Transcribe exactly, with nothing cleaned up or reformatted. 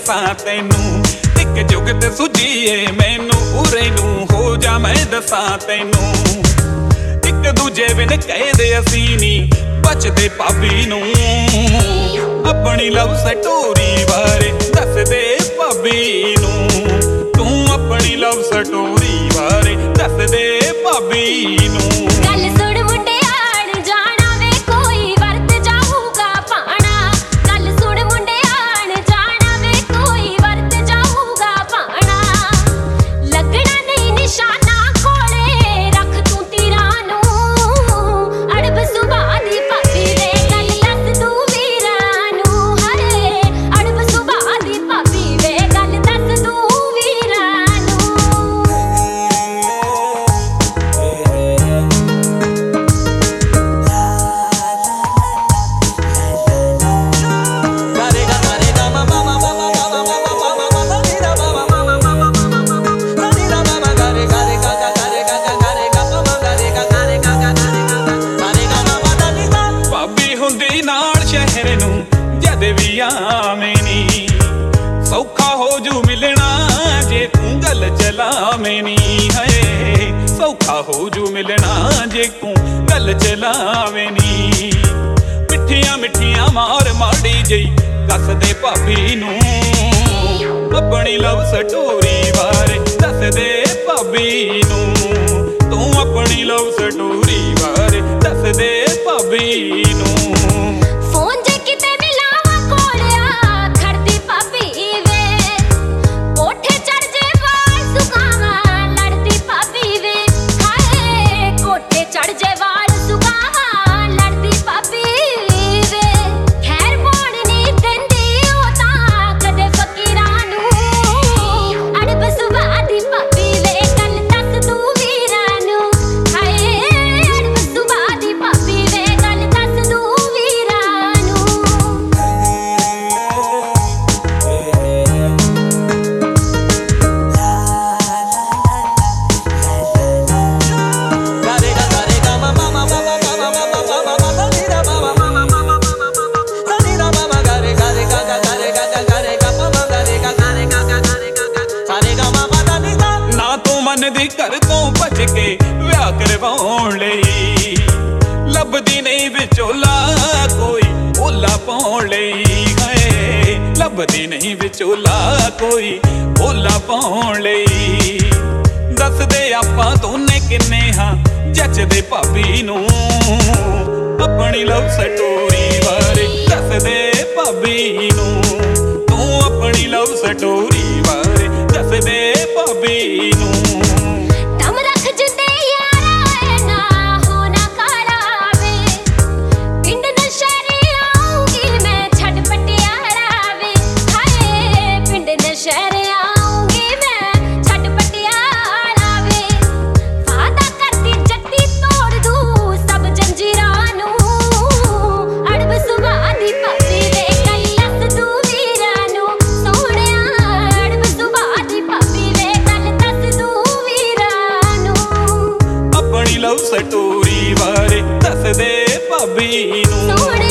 दसां तैनूं इक जुगत सुझीए मैनू उरे नूं हो जा मैं दसां तैनूं इक दूजे बिन कहदे असीं नी बचदे भाभी नूं अपनी लव स्टोरी बारे दस दे भाभी नूं तू अपनी लव स्टोरी बारे दस दे भाभी नूं। सौखा हो जू मिलना जे तू गल चलावे नी है सौखा हो जू मिलना जे तू गल चलावे नी मिठिया मिठिया मार माड़ी जई कस दे भाभी नूं अपनी लव स्टोरी बारे दस दे भाभी नूं तू अपनी लव स्टोरी बारे दस दे भाभी नूं। घर तो भज के विआह करवाउण लई लभदी नहीं विचोला कोई ओला पाउण लई है लभदी नहीं विचोला कोई ओला पाउण लई दस दे आपां दोने किन्ने हां जचदे भाभी नूं अपनी लव स्टोरी बारे दस दे भाभी नूं तू अपनी लव स्टोरी बारे दस दे भाभी नूं। लव स्टोरी बारे दस दे भाभी नूं।